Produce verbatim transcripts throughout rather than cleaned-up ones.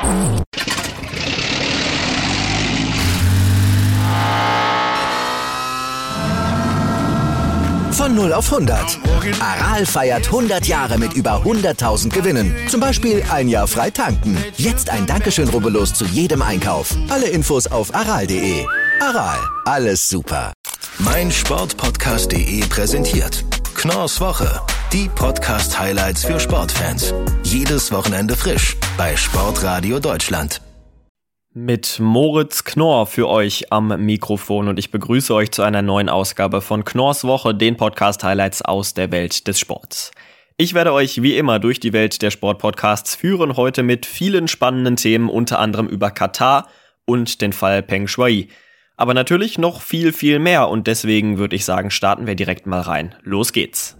Von null auf hundert. Aral feiert hundert Jahre mit über hunderttausend Gewinnen. Zum Beispiel ein Jahr frei tanken. Jetzt ein Dankeschön, rubbellos zu jedem Einkauf. Alle Infos auf aral punkt de. Aral, alles super. mein Sportpodcast punkt de präsentiert Knorrs Woche. Die Podcast-Highlights für Sportfans. Jedes Wochenende frisch bei Sportradio Deutschland. Mit Moritz Knorr für euch am Mikrofon und ich begrüße euch zu einer neuen Ausgabe von Knorrs Woche, den Podcast-Highlights aus der Welt des Sports. Ich werde euch wie immer durch die Welt der Sportpodcasts führen, heute mit vielen spannenden Themen, unter anderem über Katar und den Fall Peng Shuai. Aber natürlich noch viel, viel mehr und deswegen würde ich sagen, starten wir direkt mal rein. Los geht's!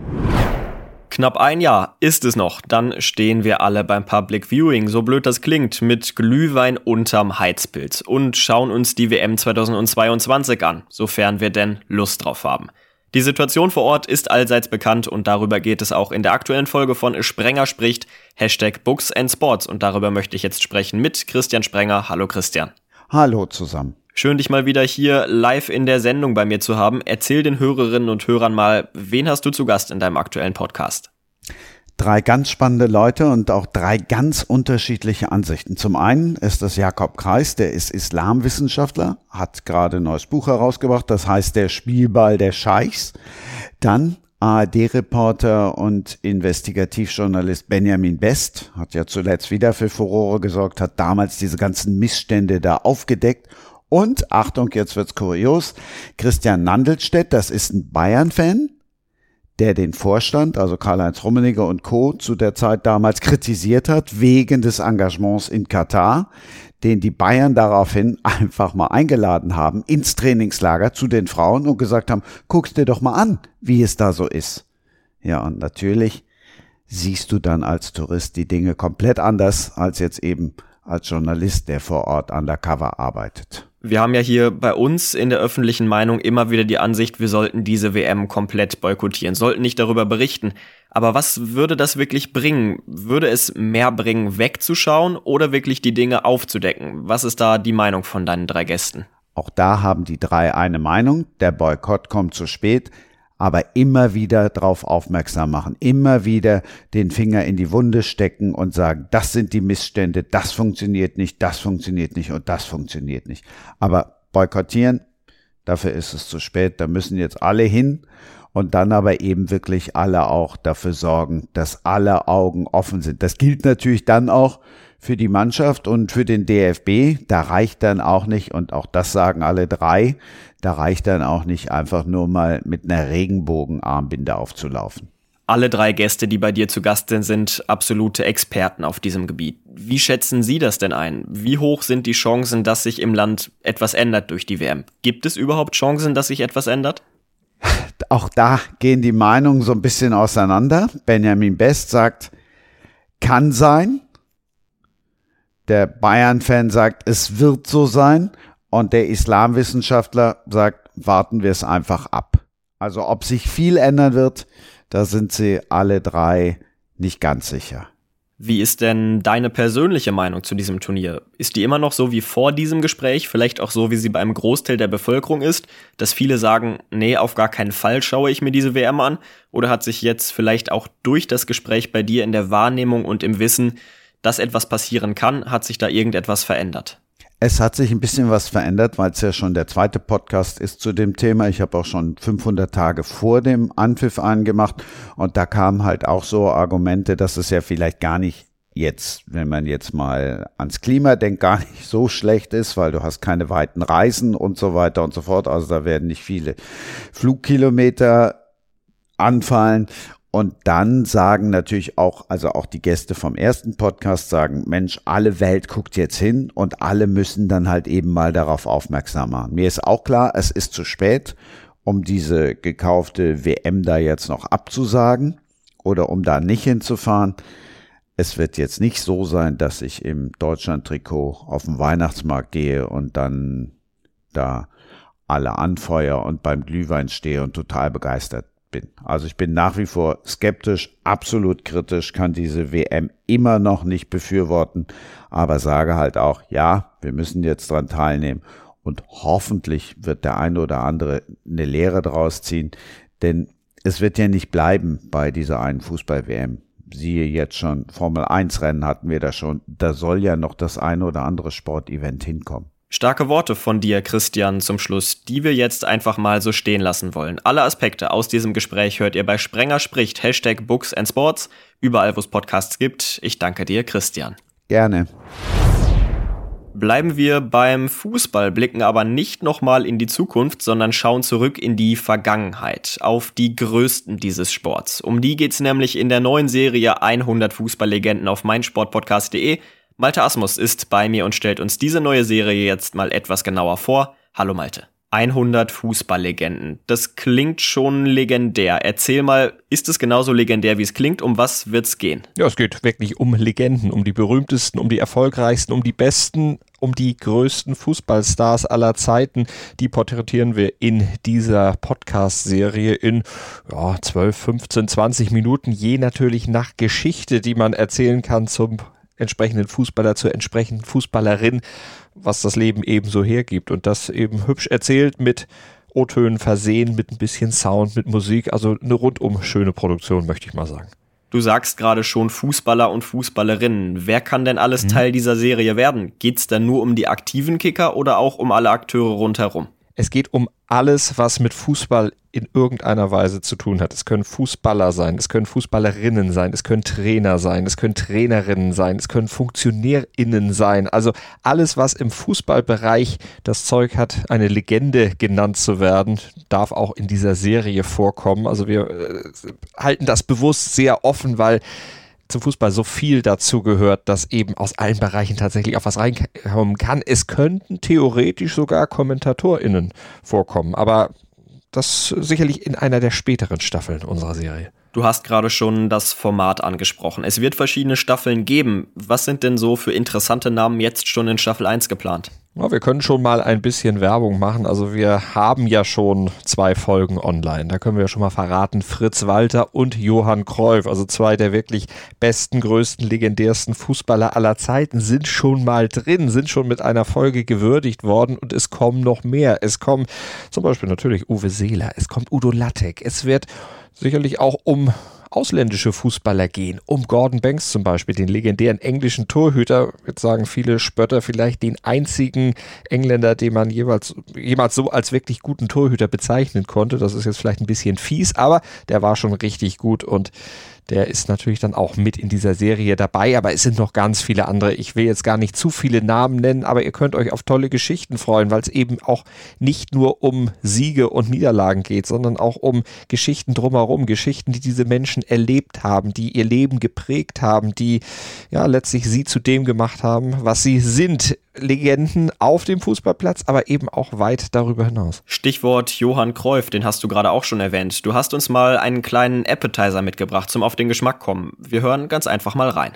Knapp ein Jahr ist es noch, dann stehen wir alle beim Public Viewing, so blöd das klingt, mit Glühwein unterm Heizpilz und schauen uns die W M zweitausendzweiundzwanzig an, sofern wir denn Lust drauf haben. Die Situation vor Ort ist allseits bekannt und darüber geht es auch in der aktuellen Folge von Sprenger spricht, Hashtag Books and Sports und darüber möchte ich jetzt sprechen mit Christian Sprenger. Hallo Christian. Hallo zusammen. Schön, dich mal wieder hier live in der Sendung bei mir zu haben. Erzähl den Hörerinnen und Hörern mal, wen hast du zu Gast in deinem aktuellen Podcast? Drei ganz spannende Leute und auch drei ganz unterschiedliche Ansichten. Zum einen ist das Jakob Kreis, der ist Islamwissenschaftler, hat gerade ein neues Buch herausgebracht, das heißt Der Spielball der Scheichs. Dann A R D-Reporter und Investigativjournalist Benjamin Best, hat ja zuletzt wieder für Furore gesorgt, hat damals diese ganzen Missstände da aufgedeckt. Und, Achtung, jetzt wird's kurios, Christian Nandelstedt, das ist ein Bayern-Fan, der den Vorstand, also Karl-Heinz Rummenigge und Co. zu der Zeit damals kritisiert hat, wegen des Engagements in Katar, den die Bayern daraufhin einfach mal eingeladen haben, ins Trainingslager zu den Frauen und gesagt haben, guck's dir doch mal an, wie es da so ist. Ja, und natürlich siehst du dann als Tourist die Dinge komplett anders als jetzt eben als Journalist, der vor Ort undercover arbeitet. Wir haben ja hier bei uns in der öffentlichen Meinung immer wieder die Ansicht, wir sollten diese W M komplett boykottieren, sollten nicht darüber berichten. Aber was würde das wirklich bringen? Würde es mehr bringen, wegzuschauen oder wirklich die Dinge aufzudecken? Was ist da die Meinung von deinen drei Gästen? Auch da haben die drei eine Meinung. Der Boykott kommt zu spät. Aber immer wieder darauf aufmerksam machen, immer wieder den Finger in die Wunde stecken und sagen, das sind die Missstände, das funktioniert nicht, das funktioniert nicht und das funktioniert nicht. Aber boykottieren, dafür ist es zu spät, da müssen jetzt alle hin und dann aber eben wirklich alle auch dafür sorgen, dass alle Augen offen sind. Das gilt natürlich dann auch für die Mannschaft und für den D F B, da reicht dann auch nicht, und auch das sagen alle drei, da reicht dann auch nicht einfach nur mal mit einer Regenbogenarmbinde aufzulaufen. Alle drei Gäste, die bei dir zu Gast sind, sind absolute Experten auf diesem Gebiet. Wie schätzen Sie das denn ein? Wie hoch sind die Chancen, dass sich im Land etwas ändert durch die W M? Gibt es überhaupt Chancen, dass sich etwas ändert? Auch da gehen die Meinungen so ein bisschen auseinander. Benjamin Best sagt, kann sein. Der Bayern-Fan sagt, es wird so sein. Und der Islamwissenschaftler sagt, warten wir es einfach ab. Also ob sich viel ändern wird, da sind sie alle drei nicht ganz sicher. Wie ist denn deine persönliche Meinung zu diesem Turnier? Ist die immer noch so wie vor diesem Gespräch, vielleicht auch so, wie sie beim Großteil der Bevölkerung ist, dass viele sagen, nee, auf gar keinen Fall schaue ich mir diese W M an? Oder hat sich jetzt vielleicht auch durch das Gespräch bei dir in der Wahrnehmung und im Wissen, dass etwas passieren kann, hat sich da irgendetwas verändert? Es hat sich ein bisschen was verändert, weil es ja schon der zweite Podcast ist zu dem Thema. Ich habe auch schon fünfhundert Tage vor dem Anpfiff angemacht und da kamen halt auch so Argumente, dass es ja vielleicht gar nicht jetzt, wenn man jetzt mal ans Klima denkt, gar nicht so schlecht ist, weil du hast keine weiten Reisen und so weiter und so fort. Also da werden nicht viele Flugkilometer anfallen. Und dann sagen natürlich auch, also auch die Gäste vom ersten Podcast sagen, Mensch, alle Welt guckt jetzt hin und alle müssen dann halt eben mal darauf aufmerksam machen. Mir ist auch klar, es ist zu spät, um diese gekaufte W M da jetzt noch abzusagen oder um da nicht hinzufahren. Es wird jetzt nicht so sein, dass ich im Deutschland-Trikot auf den Weihnachtsmarkt gehe und dann da alle anfeuere und beim Glühwein stehe und total begeistert bin. Also ich bin nach wie vor skeptisch, absolut kritisch, kann diese W M immer noch nicht befürworten, aber sage halt auch, ja, wir müssen jetzt dran teilnehmen und hoffentlich wird der eine oder andere eine Lehre draus ziehen, denn es wird ja nicht bleiben bei dieser einen Fußball-W M. Siehe jetzt schon, Formel eins Rennen hatten wir da schon, da soll ja noch das eine oder andere Sportevent hinkommen. Starke Worte von dir, Christian, zum Schluss, die wir jetzt einfach mal so stehen lassen wollen. Alle Aspekte aus diesem Gespräch hört ihr bei Sprenger spricht, Hashtag Books and Sports, überall wo es Podcasts gibt. Ich danke dir, Christian. Gerne. Bleiben wir beim Fußball, blicken aber nicht nochmal in die Zukunft, sondern schauen zurück in die Vergangenheit, auf die Größten dieses Sports. Um die geht's nämlich in der neuen Serie hundert Fußballlegenden auf meinsportpodcast punkt de. Malte Asmus ist bei mir und stellt uns diese neue Serie jetzt mal etwas genauer vor. Hallo Malte. hundert Fußballlegenden. Das klingt schon legendär. Erzähl mal, ist es genauso legendär, wie es klingt? Um was wird's gehen? Ja, es geht wirklich um Legenden, um die berühmtesten, um die erfolgreichsten, um die besten, um die größten Fußballstars aller Zeiten. Die porträtieren wir in dieser Podcast-Serie in ja, zwölf, fünfzehn, zwanzig Minuten, je natürlich nach Geschichte, die man erzählen kann zum entsprechenden Fußballer, zur entsprechenden Fußballerin, was das Leben eben so hergibt. Und das eben hübsch erzählt, mit O-Tönen versehen, mit ein bisschen Sound, mit Musik. Also eine rundum schöne Produktion, möchte ich mal sagen. Du sagst gerade schon Fußballer und Fußballerinnen. Wer kann denn alles mhm. Teil dieser Serie werden? Geht's da nur um die aktiven Kicker oder auch um alle Akteure rundherum? Es geht um alles, was mit Fußball in irgendeiner Weise zu tun hat. Es können Fußballer sein, es können Fußballerinnen sein, es können Trainer sein, es können Trainerinnen sein, es können FunktionärInnen sein. Also alles, was im Fußballbereich das Zeug hat, eine Legende genannt zu werden, darf auch in dieser Serie vorkommen. Also wir äh, halten das bewusst sehr offen, weil zum Fußball so viel dazu gehört, dass eben aus allen Bereichen tatsächlich auch was reinkommen kann. Es könnten theoretisch sogar KommentatorInnen vorkommen, aber das sicherlich in einer der späteren Staffeln unserer Serie. Du hast gerade schon das Format angesprochen. Es wird verschiedene Staffeln geben. Was sind denn so für interessante Namen jetzt schon in Staffel eins geplant? Ja, wir können schon mal ein bisschen Werbung machen. Also wir haben ja schon zwei Folgen online. Da können wir ja schon mal verraten, Fritz Walter und Johann Cruyff, also zwei der wirklich besten, größten, legendärsten Fußballer aller Zeiten, sind schon mal drin, sind schon mit einer Folge gewürdigt worden und es kommen noch mehr. Es kommen zum Beispiel natürlich Uwe Seeler, es kommt Udo Lattek, es wird sicherlich auch um ausländische Fußballer gehen, um Gordon Banks zum Beispiel, den legendären englischen Torhüter, jetzt sagen viele Spötter, vielleicht den einzigen Engländer, den man jeweils, jemals so als wirklich guten Torhüter bezeichnen konnte. Das ist jetzt vielleicht ein bisschen fies, aber der war schon richtig gut und der ist natürlich dann auch mit in dieser Serie dabei, aber es sind noch ganz viele andere. Ich will jetzt gar nicht zu viele Namen nennen, aber ihr könnt euch auf tolle Geschichten freuen, weil es eben auch nicht nur um Siege und Niederlagen geht, sondern auch um Geschichten drumherum, Geschichten, die diese Menschen erlebt haben, die ihr Leben geprägt haben, die ja letztlich sie zu dem gemacht haben, was sie sind. Legenden auf dem Fußballplatz, aber eben auch weit darüber hinaus. Stichwort Johann Cruyff, den hast du gerade auch schon erwähnt. Du hast uns mal einen kleinen Appetizer mitgebracht, zum auf den Geschmack kommen. Wir hören ganz einfach mal rein.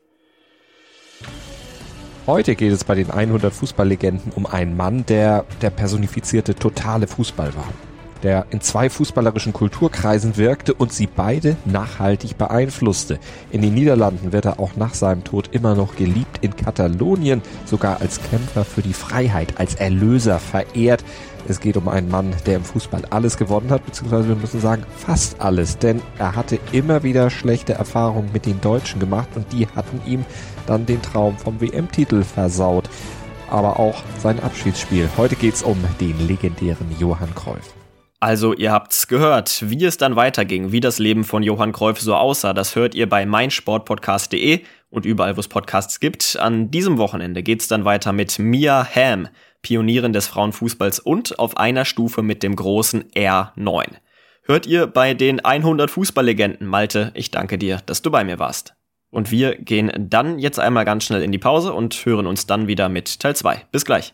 Heute geht es bei den hundert Fußballlegenden um einen Mann, der der personifizierte totale Fußball war, der in zwei fußballerischen Kulturkreisen wirkte und sie beide nachhaltig beeinflusste. In den Niederlanden wird er auch nach seinem Tod immer noch geliebt, in Katalonien sogar als Kämpfer für die Freiheit, als Erlöser verehrt. Es geht um einen Mann, der im Fußball alles gewonnen hat, beziehungsweise wir müssen sagen, fast alles, denn er hatte immer wieder schlechte Erfahrungen mit den Deutschen gemacht und die hatten ihm dann den Traum vom W M-Titel versaut. Aber auch sein Abschiedsspiel. Heute geht's um den legendären Johann Cruyff. Also ihr habt's gehört, wie es dann weiterging, wie das Leben von Johann Cruyff so aussah, das hört ihr bei meinsportpodcast punkt de und überall, wo es Podcasts gibt. An diesem Wochenende geht's dann weiter mit Mia Hamm, Pionierin des Frauenfußballs und auf einer Stufe mit dem großen R neun. Hört ihr bei den hundert Fußballlegenden. Malte, ich danke dir, dass du bei mir warst. Und wir gehen dann jetzt einmal ganz schnell in die Pause und hören uns dann wieder mit Teil zwei. Bis gleich.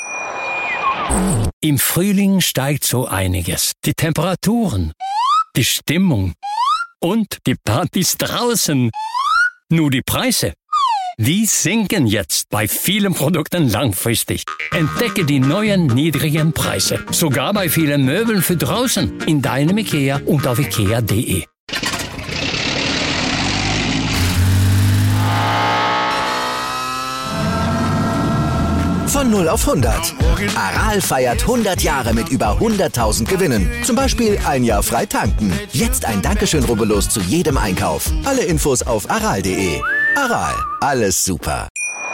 Im Frühling steigt so einiges. Die Temperaturen, die Stimmung und die Partys draußen. Nur die Preise, Die sinken jetzt bei vielen Produkten langfristig. Entdecke die neuen niedrigen Preise. Sogar bei vielen Möbeln für draußen. In deinem IKEA und auf ikea punkt de. Von null auf hundert. Aral feiert hundert Jahre mit über hunderttausend Gewinnen. Zum Beispiel ein Jahr frei tanken. Jetzt ein Dankeschön, rubbellos zu jedem Einkauf. Alle Infos auf aral punkt de. Aral, alles super.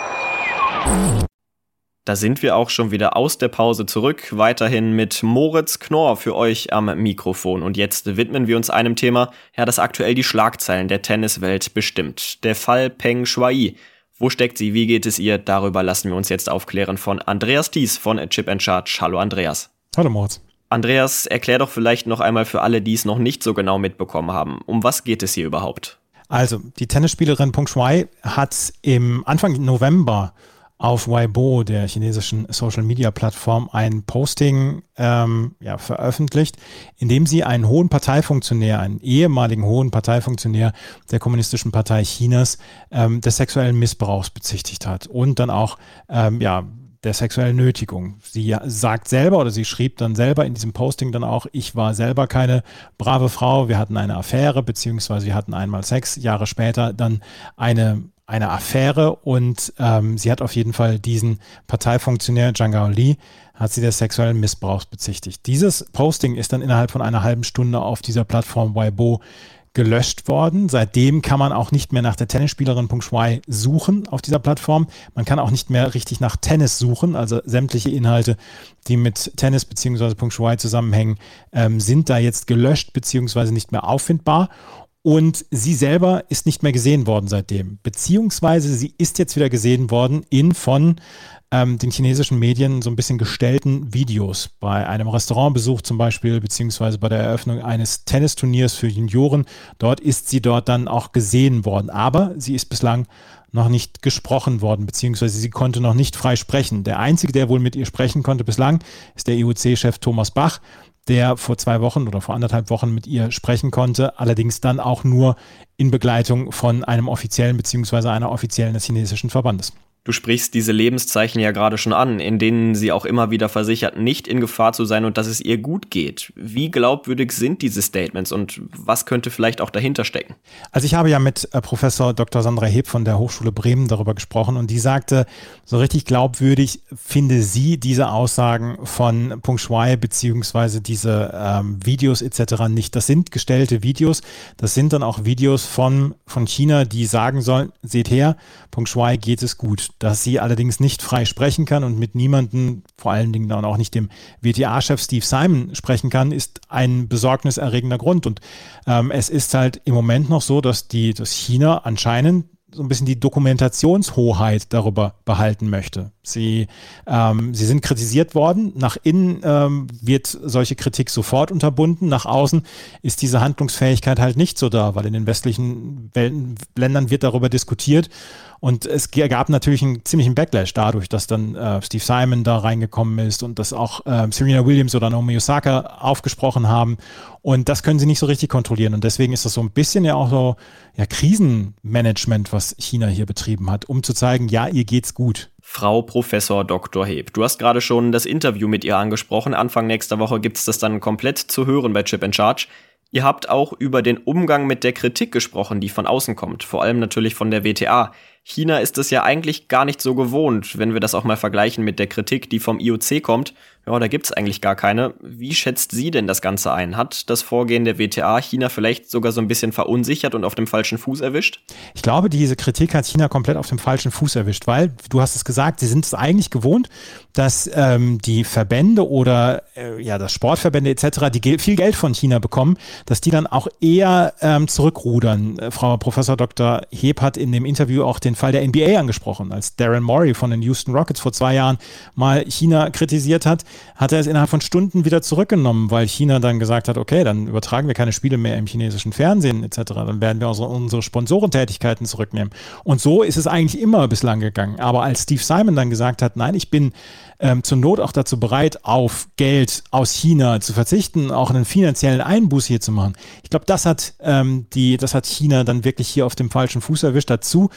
Da sind wir auch schon wieder aus der Pause zurück. Weiterhin mit Moritz Knorr für euch am Mikrofon. Und jetzt widmen wir uns einem Thema, ja, das aktuell die Schlagzeilen der Tenniswelt bestimmt. Der Fall Peng Shuai. Wo steckt sie? Wie geht es ihr? Darüber lassen wir uns jetzt aufklären von Andreas Thies von Chip and Charge. Hallo Andreas. Hallo Moritz. Andreas, erklär doch vielleicht noch einmal für alle, die es noch nicht so genau mitbekommen haben. Um was geht es hier überhaupt? Also, die Tennisspielerin Peng Shuai hat im Anfang November auf Weibo, der chinesischen Social-Media-Plattform, ein Posting ähm, ja, veröffentlicht, in dem sie einen hohen Parteifunktionär, einen ehemaligen hohen Parteifunktionär der Kommunistischen Partei Chinas ähm, des sexuellen Missbrauchs bezichtigt hat und dann auch ähm, ja, der sexuellen Nötigung. Sie sagt selber oder sie schrieb dann selber in diesem Posting dann auch, ich war selber keine brave Frau, wir hatten eine Affäre, beziehungsweise wir hatten einmal Sex, Jahre später dann eine eine Affäre und ähm, sie hat auf jeden Fall diesen Parteifunktionär Zhang Gaoli, hat sie des sexuellen Missbrauchs bezichtigt. Dieses Posting ist dann innerhalb von einer halben Stunde auf dieser Plattform Weibo gelöscht worden. Seitdem kann man auch nicht mehr nach der Tennisspielerin Peng Shuai suchen auf dieser Plattform. Man kann auch nicht mehr richtig nach Tennis suchen, also sämtliche Inhalte, die mit Tennis bzw. Peng Shuai zusammenhängen, ähm, sind da jetzt gelöscht bzw. nicht mehr auffindbar. Und sie selber ist nicht mehr gesehen worden seitdem, beziehungsweise sie ist jetzt wieder gesehen worden in von ähm, den chinesischen Medien so ein bisschen gestellten Videos. Bei einem Restaurantbesuch zum Beispiel, beziehungsweise bei der Eröffnung eines Tennisturniers für Junioren. Dort ist sie dort dann auch gesehen worden, aber sie ist bislang noch nicht gesprochen worden, beziehungsweise sie konnte noch nicht frei sprechen. Der Einzige, der wohl mit ihr sprechen konnte bislang, ist der I O C-Chef Thomas Bach, der vor zwei Wochen oder vor anderthalb Wochen mit ihr sprechen konnte, allerdings dann auch nur in Begleitung von einem offiziellen beziehungsweise einer offiziellen des chinesischen Verbandes. Du sprichst diese Lebenszeichen ja gerade schon an, in denen sie auch immer wieder versichert, nicht in Gefahr zu sein und dass es ihr gut geht. Wie glaubwürdig sind diese Statements und was könnte vielleicht auch dahinter stecken? Also ich habe ja mit äh, Professor Doktor Sandra Heb von der Hochschule Bremen darüber gesprochen und die sagte, so richtig glaubwürdig finde sie diese Aussagen von Peng Shuai beziehungsweise diese ähm, Videos et cetera nicht. Das sind gestellte Videos, das sind dann auch Videos von, von China, die sagen sollen, seht her, Peng Shuai geht es gut. Dass sie allerdings nicht frei sprechen kann und mit niemandem, vor allen Dingen dann auch nicht dem W T A-Chef Steve Simon sprechen kann, ist ein besorgniserregender Grund. Und ähm, es ist halt im Moment noch so, dass die, dass China anscheinend so ein bisschen die Dokumentationshoheit darüber behalten möchte. Sie, ähm, sie sind kritisiert worden. Nach innen ähm, wird solche Kritik sofort unterbunden. Nach außen ist diese Handlungsfähigkeit halt nicht so da, weil in den westlichen Wel- Ländern wird darüber diskutiert. Und es gab natürlich einen ziemlichen Backlash dadurch, dass dann äh, Steve Simon da reingekommen ist und dass auch äh, Serena Williams oder Naomi Osaka aufgesprochen haben. Und das können sie nicht so richtig kontrollieren. Und deswegen ist das so ein bisschen ja auch so ja, Krisenmanagement, was China hier betrieben hat, um zu zeigen, ja, ihr geht's gut. Frau Professor Doktor Heb, du hast gerade schon das Interview mit ihr angesprochen. Anfang nächster Woche gibt es das dann komplett zu hören bei Chip and Charge. Ihr habt auch über den Umgang mit der Kritik gesprochen, die von außen kommt, vor allem natürlich von der W T A. China ist es ja eigentlich gar nicht so gewohnt, wenn wir das auch mal vergleichen mit der Kritik, die vom I O C kommt. Ja, da gibt's eigentlich gar keine. Wie schätzt sie denn das Ganze ein? Hat das Vorgehen der W T A China vielleicht sogar so ein bisschen verunsichert und auf dem falschen Fuß erwischt? Ich glaube, diese Kritik hat China komplett auf dem falschen Fuß erwischt, weil, du hast es gesagt, sie sind es eigentlich gewohnt, dass ähm, die Verbände oder äh, ja das Sportverbände et cetera, die ge- viel Geld von China bekommen, dass die dann auch eher ähm, zurückrudern. Äh, Frau Professor Doktor Heb hat in dem Interview auch den Fall der N B A angesprochen, als Darren Morey von den Houston Rockets vor zwei Jahren mal China kritisiert hat, hat er es innerhalb von Stunden wieder zurückgenommen, weil China dann gesagt hat, okay, dann übertragen wir keine Spiele mehr im chinesischen Fernsehen et cetera, dann werden wir unsere, unsere Sponsorentätigkeiten zurücknehmen. Und so ist es eigentlich immer bislang gegangen. Aber als Steve Simon dann gesagt hat, nein, ich bin ähm, zur Not auch dazu bereit, auf Geld aus China zu verzichten, auch einen finanziellen Einbuß hier zu machen. Ich glaube, das hat ähm, die, das hat China dann wirklich hier auf dem falschen Fuß erwischt. Dazu sind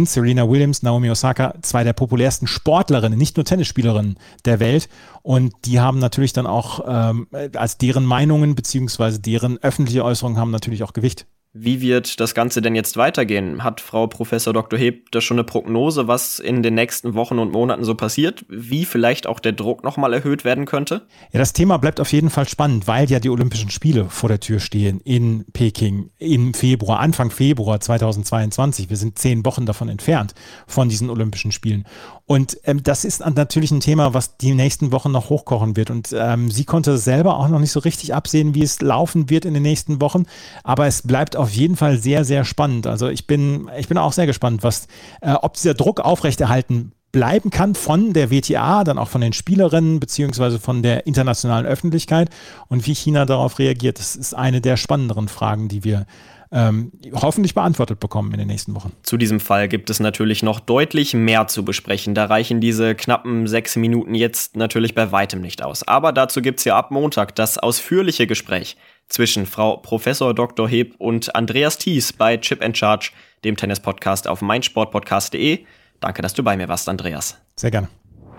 Serena Williams, Naomi Osaka, zwei der populärsten Sportlerinnen, nicht nur Tennisspielerinnen der Welt. Und die haben natürlich dann auch, ähm, als deren Meinungen beziehungsweise deren öffentliche Äußerungen haben natürlich auch Gewicht. Wie wird das Ganze denn jetzt weitergehen? Hat Frau Professor Doktor Heb da schon eine Prognose, was in den nächsten Wochen und Monaten so passiert? Wie vielleicht auch der Druck nochmal erhöht werden könnte? Ja, das Thema bleibt auf jeden Fall spannend, weil ja die Olympischen Spiele vor der Tür stehen in Peking im Februar, Anfang Februar zweitausendzweiundzwanzig. Wir sind zehn Wochen davon entfernt von diesen Olympischen Spielen. Und ähm, das ist natürlich ein Thema, was die nächsten Wochen noch hochkochen wird. Und ähm, sie konnte selber auch noch nicht so richtig absehen, wie es laufen wird in den nächsten Wochen. Aber es bleibt auf jeden Fall sehr, sehr spannend. Also ich bin, ich bin auch sehr gespannt, was, äh, ob dieser Druck aufrechterhalten bleiben kann von der W T A, dann auch von den Spielerinnen beziehungsweise von der internationalen Öffentlichkeit und wie China darauf reagiert. Das ist eine der spannenderen Fragen, die wir ähm, hoffentlich beantwortet bekommen in den nächsten Wochen. Zu diesem Fall gibt es natürlich noch deutlich mehr zu besprechen. Da reichen diese knappen sechs Minuten jetzt natürlich bei weitem nicht aus. Aber dazu gibt es ja ab Montag das ausführliche Gespräch zwischen Frau Professor Doktor Heb und Andreas Thies bei Chip and Charge, dem Tennis-Podcast auf meinsportpodcast punkt de. Danke, dass du bei mir warst, Andreas. Sehr gerne.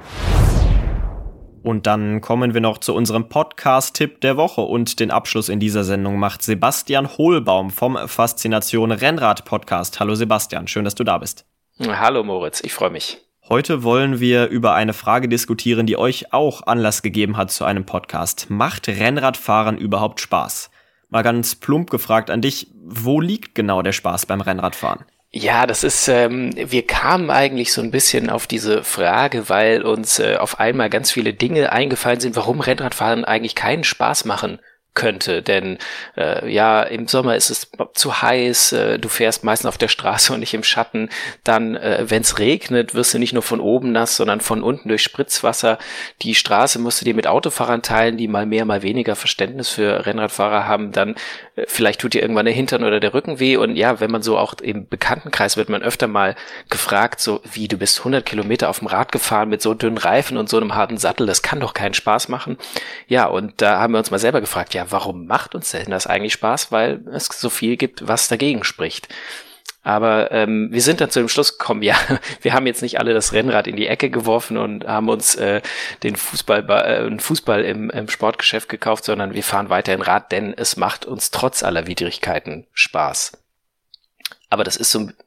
Und dann kommen wir noch zu unserem Podcast-Tipp der Woche und den Abschluss in dieser Sendung macht Sebastian Hohlbaum vom Faszination Rennrad Podcast. Hallo Sebastian, schön, dass du da bist. Hallo Moritz, ich freue mich. Heute wollen wir über eine Frage diskutieren, die euch auch Anlass gegeben hat zu einem Podcast. Macht Rennradfahren überhaupt Spaß? Mal ganz plump gefragt an dich, wo liegt genau der Spaß beim Rennradfahren? Ja, das ist, ähm, wir kamen eigentlich so ein bisschen auf diese Frage, weil uns äh, auf einmal ganz viele Dinge eingefallen sind, warum Rennradfahren eigentlich keinen Spaß machen könnte, denn äh, ja, im Sommer ist es zu heiß, äh, du fährst meistens auf der Straße und nicht im Schatten, dann, äh, wenn es regnet, wirst du nicht nur von oben nass, sondern von unten durch Spritzwasser. Die Straße musst du dir mit Autofahrern teilen, die mal mehr, mal weniger Verständnis für Rennradfahrer haben, dann äh, vielleicht tut dir irgendwann der Hintern oder der Rücken weh und ja, wenn man so auch im Bekanntenkreis wird man öfter mal gefragt, so wie, du bist hundert Kilometer auf dem Rad gefahren mit so dünnen Reifen und so einem harten Sattel, das kann doch keinen Spaß machen. Ja, und da haben wir uns mal selber gefragt, ja, warum macht uns denn das eigentlich Spaß? Weil es so viel gibt, was dagegen spricht. Aber ähm, wir sind dann zu dem Schluss gekommen, ja, wir haben jetzt nicht alle das Rennrad in die Ecke geworfen und haben uns äh, den Fußball, äh, einen Fußball im, im Sportgeschäft gekauft, sondern wir fahren weiterhin Rad, denn es macht uns trotz aller Widrigkeiten Spaß. Aber das ist so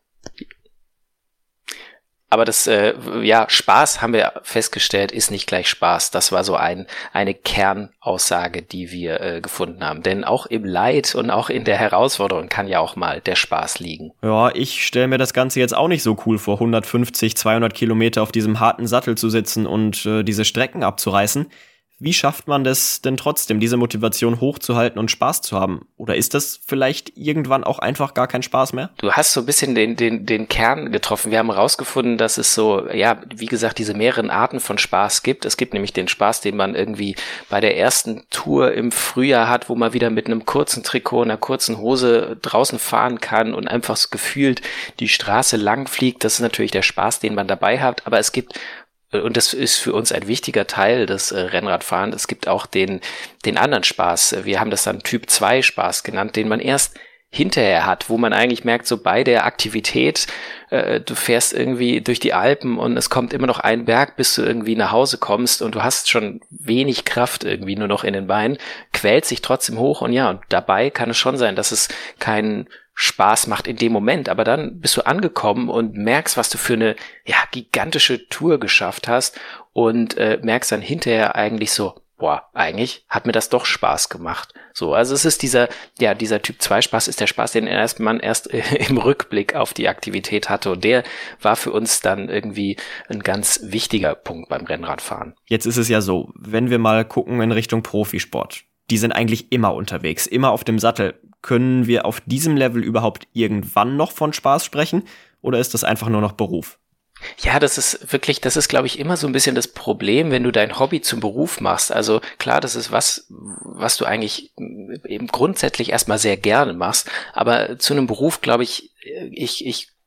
Aber das, äh, ja, Spaß, haben wir festgestellt, ist nicht gleich Spaß. Das war so ein eine Kernaussage, die wir äh, gefunden haben. Denn auch im Leid und auch in der Herausforderung kann ja auch mal der Spaß liegen. Ja, ich stelle mir das Ganze jetzt auch nicht so cool vor, hundertfünfzig, zweihundert Kilometer auf diesem harten Sattel zu sitzen und äh, diese Strecken abzureißen. Wie schafft man das denn trotzdem, diese Motivation hochzuhalten und Spaß zu haben? Oder ist das vielleicht irgendwann auch einfach gar kein Spaß mehr? Du hast so ein bisschen den, den, den Kern getroffen. Wir haben herausgefunden, dass es so, ja, wie gesagt, diese mehreren Arten von Spaß gibt. Es gibt nämlich den Spaß, den man irgendwie bei der ersten Tour im Frühjahr hat, wo man wieder mit einem kurzen Trikot, einer kurzen Hose draußen fahren kann und einfach so gefühlt die Straße lang fliegt. Das ist natürlich der Spaß, den man dabei hat. Aber es gibt, und das ist für uns ein wichtiger Teil des äh, Rennradfahrens, es gibt auch den den anderen Spaß. Wir haben das dann Typ zwei Spaß genannt, den man erst hinterher hat, wo man eigentlich merkt, so bei der Aktivität, äh, du fährst irgendwie durch die Alpen und es kommt immer noch ein Berg, bis du irgendwie nach Hause kommst und du hast schon wenig Kraft irgendwie nur noch in den Beinen, quält sich trotzdem hoch und ja, und dabei kann es schon sein, dass es keinen Spaß macht in dem Moment, aber dann bist du angekommen und merkst, was du für eine ja gigantische Tour geschafft hast und äh, merkst dann hinterher eigentlich so, boah, eigentlich hat mir das doch Spaß gemacht. So, also es ist dieser, ja, dieser Typ zwei Spaß ist der Spaß, den erst man erst äh, im Rückblick auf die Aktivität hatte und der war für uns dann irgendwie ein ganz wichtiger Punkt beim Rennradfahren. Jetzt ist es ja so, wenn wir mal gucken in Richtung Profisport, die sind eigentlich immer unterwegs, immer auf dem Sattel. Können wir auf diesem Level überhaupt irgendwann noch von Spaß sprechen oder ist das einfach nur noch Beruf? Ja, das ist wirklich, das ist, glaube ich, immer so ein bisschen das Problem, wenn du dein Hobby zum Beruf machst. Also klar, das ist was, was du eigentlich eben grundsätzlich erstmal sehr gerne machst, aber zu einem Beruf, glaube ich, ich, ich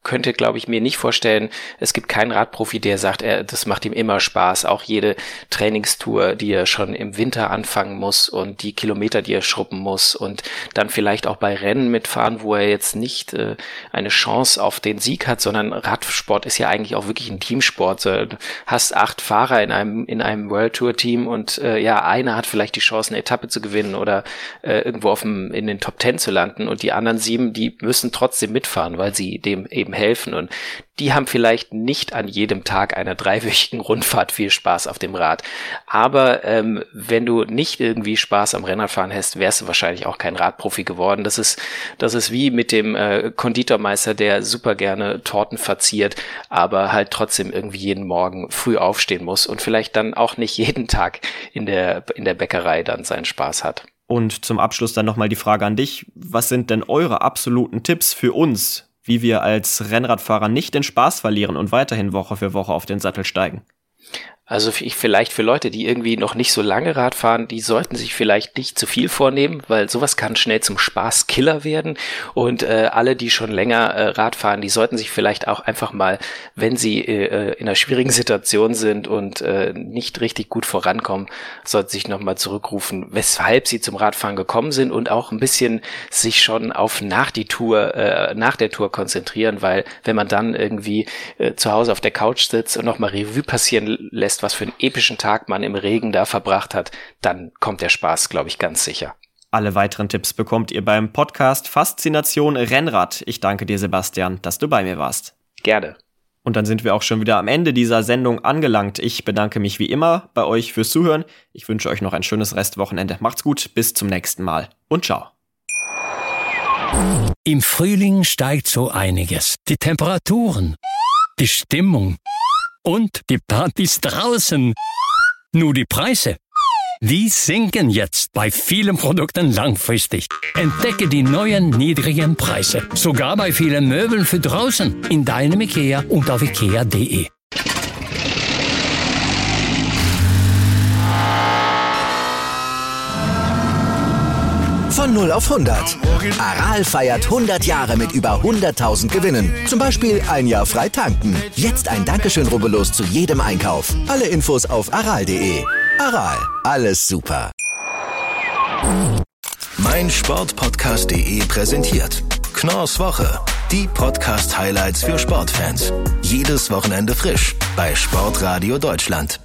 könnte, glaube ich, mir nicht vorstellen, es gibt keinen Radprofi, der sagt, er, das macht ihm immer Spaß. Auch jede Trainingstour, die er schon im Winter anfangen muss und die Kilometer, die er schrubben muss und dann vielleicht auch bei Rennen mitfahren, wo er jetzt nicht äh, eine Chance auf den Sieg hat, sondern Radsport ist ja eigentlich auch wirklich ein Teamsport. Du hast acht Fahrer in einem in einem World Tour Team und äh, ja, einer hat vielleicht die Chance, eine Etappe zu gewinnen oder äh, irgendwo auf dem, in den Top Ten zu landen und die anderen sieben, die müssen trotzdem mitfahren, weil sie dem eben helfen und die haben vielleicht nicht an jedem Tag einer dreiwöchigen Rundfahrt viel Spaß auf dem Rad. Aber ähm, wenn du nicht irgendwie Spaß am Rennradfahren hast, wärst du wahrscheinlich auch kein Radprofi geworden. Das ist das ist wie mit dem äh, Konditormeister, der super gerne Torten verziert, aber halt trotzdem irgendwie jeden Morgen früh aufstehen muss und vielleicht dann auch nicht jeden Tag in der in der Bäckerei dann seinen Spaß hat. Und zum Abschluss dann nochmal die Frage an dich. Was sind denn eure absoluten Tipps für uns, wie wir als Rennradfahrer nicht den Spaß verlieren und weiterhin Woche für Woche auf den Sattel steigen? Also ich, vielleicht für Leute, die irgendwie noch nicht so lange Rad fahren, die sollten sich vielleicht nicht zu viel vornehmen, weil sowas kann schnell zum Spaßkiller werden. Und äh, alle, die schon länger äh, Rad fahren, die sollten sich vielleicht auch einfach mal, wenn sie äh, in einer schwierigen Situation sind und äh, nicht richtig gut vorankommen, sollten sich nochmal zurückrufen, weshalb sie zum Radfahren gekommen sind und auch ein bisschen sich schon auf nach die Tour, äh, nach der Tour konzentrieren, weil wenn man dann irgendwie äh, zu Hause auf der Couch sitzt und nochmal Revue passieren lässt, was für einen epischen Tag man im Regen da verbracht hat, dann kommt der Spaß, glaube ich, ganz sicher. Alle weiteren Tipps bekommt ihr beim Podcast Faszination Rennrad. Ich danke dir, Sebastian, dass du bei mir warst. Gerne. Und dann sind wir auch schon wieder am Ende dieser Sendung angelangt. Ich bedanke mich wie immer bei euch fürs Zuhören. Ich wünsche euch noch ein schönes Restwochenende. Macht's gut, bis zum nächsten Mal und ciao. Im Frühling steigt so einiges. Die Temperaturen, die Stimmung und die Partys draußen. Nur die Preise, die sinken jetzt bei vielen Produkten langfristig. Entdecke die neuen niedrigen Preise. Sogar bei vielen Möbeln für draußen. In deinem IKEA und auf ikea punkt de. Von null auf hundert. Aral feiert hundert Jahre mit über hunderttausend Gewinnen. Zum Beispiel ein Jahr frei tanken. Jetzt ein Dankeschön, rubbellos zu jedem Einkauf. Alle Infos auf aral punkt de. Aral, alles super. mein Sport Podcast punkt de präsentiert Knorrs Woche. Die Podcast-Highlights für Sportfans. Jedes Wochenende frisch bei Sportradio Deutschland.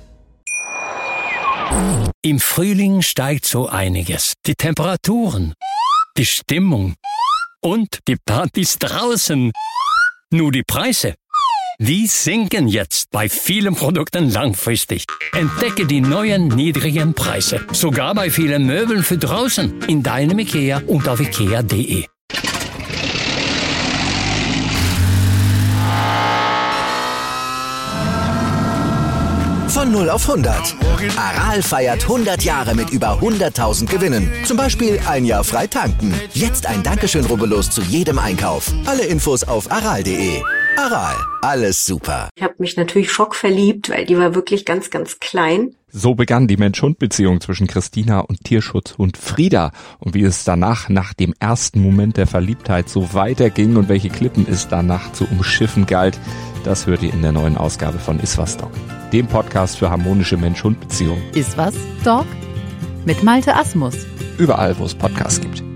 Im Frühling steigt so einiges. Die Temperaturen, die Stimmung und die Partys draußen. Nur die Preise, die sinken jetzt bei vielen Produkten langfristig. Entdecke die neuen niedrigen Preise. Sogar bei vielen Möbeln für draußen. In deinem IKEA und auf ikea punkt de. Von null auf hundert. Aral feiert hundert Jahre mit über hunderttausend Gewinnen. Zum Beispiel ein Jahr frei tanken. Jetzt ein Dankeschön, rubbellos zu jedem Einkauf. Alle Infos auf aral punkt de. Aral, alles super. Ich habe mich natürlich schockverliebt, weil die war wirklich ganz, ganz klein. So begann die Mensch-Hund-Beziehung zwischen Christina und Tierschutzhund Frieda. Und wie es danach, nach dem ersten Moment der Verliebtheit, so weiterging und welche Klippen es danach zu umschiffen galt, das hört ihr in der neuen Ausgabe von Iswas Dog, dem Podcast für harmonische Mensch-Hund-Beziehungen. Iswas Dog mit Malte Asmus. Überall, wo es Podcasts gibt.